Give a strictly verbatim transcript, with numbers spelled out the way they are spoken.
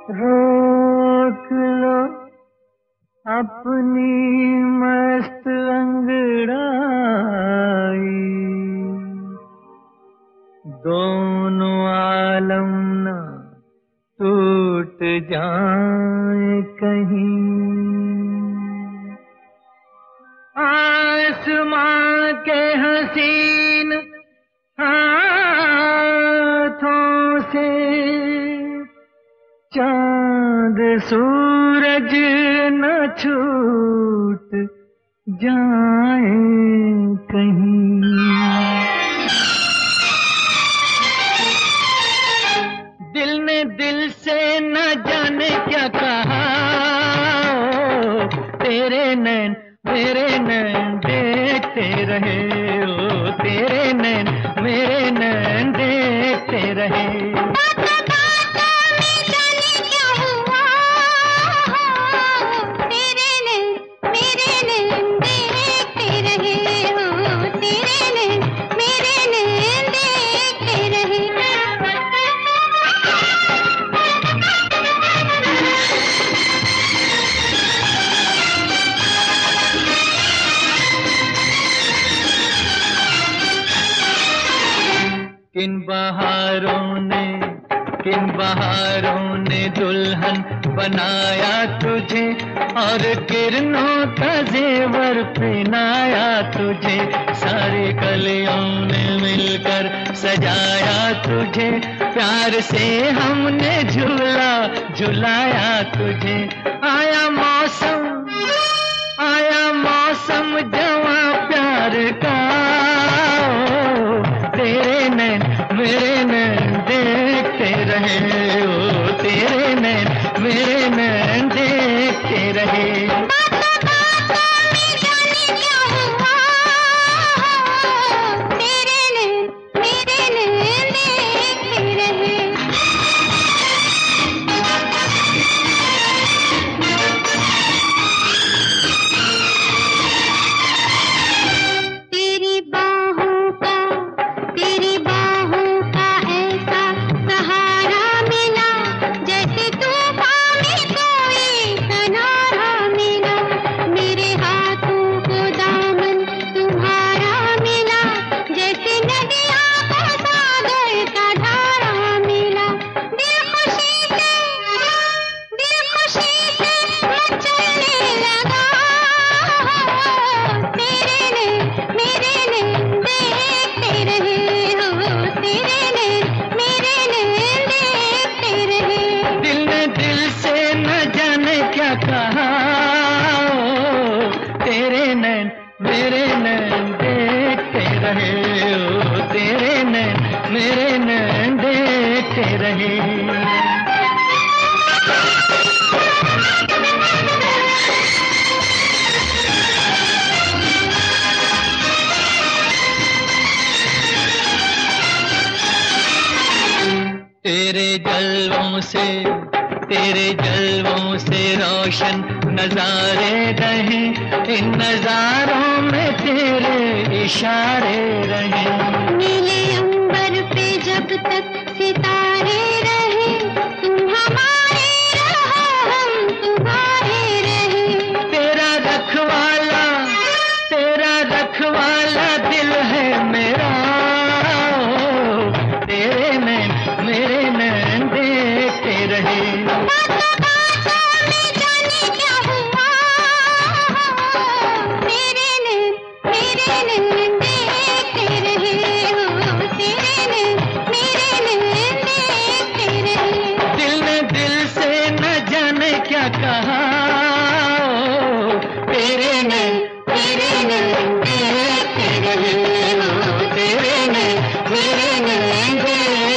रोक लो अपनी मस्त अंगड़ाई, दोनों आलम ना टूट जाए कहीं। आसमां के हसीन हाथों से चांद सूरज न छूट जाए कहीं। दिल ने दिल से न जाने क्या कहा, तेरे नैन मेरे नैन देखते रहे, ओ तेरे नैन मेरे नैन देखते रहे। किन बहारों ने किन बहारों ने दुल्हन बनाया तुझे, और किरणों का जेवर पहनाया तुझे। सारे कलियों ने मिलकर सजाया तुझे, प्यार से हमने झूला झुलाया तुझे। आया मौसम आया मौसम जवां प्यार का, तेरे नैन मेरे नैन देखते रहे, ओ तेरे नैन मेरे नैन देखते रहे। कहा तेरे नैन मेरे नैन देखते रहे, ओ तेरे नैन मेरे नैन देखते रहे। तेरे जलवों से तेरे जलवों से रोशन नजारे रहे, इन नजारों में तेरे इशारे रहे। नीले अंबर पे जब तक सितारे रहे, तुम हमारे रहो हम तुम्हारे रहे। तेरा रखवाला तेरा रखवाला दिल है मेरा, तेरे नैन मेरे नैन देखते रहे। कहा तेरे नैन तेरे नैन देखते रहे, तेरे नैन मेरे नैन।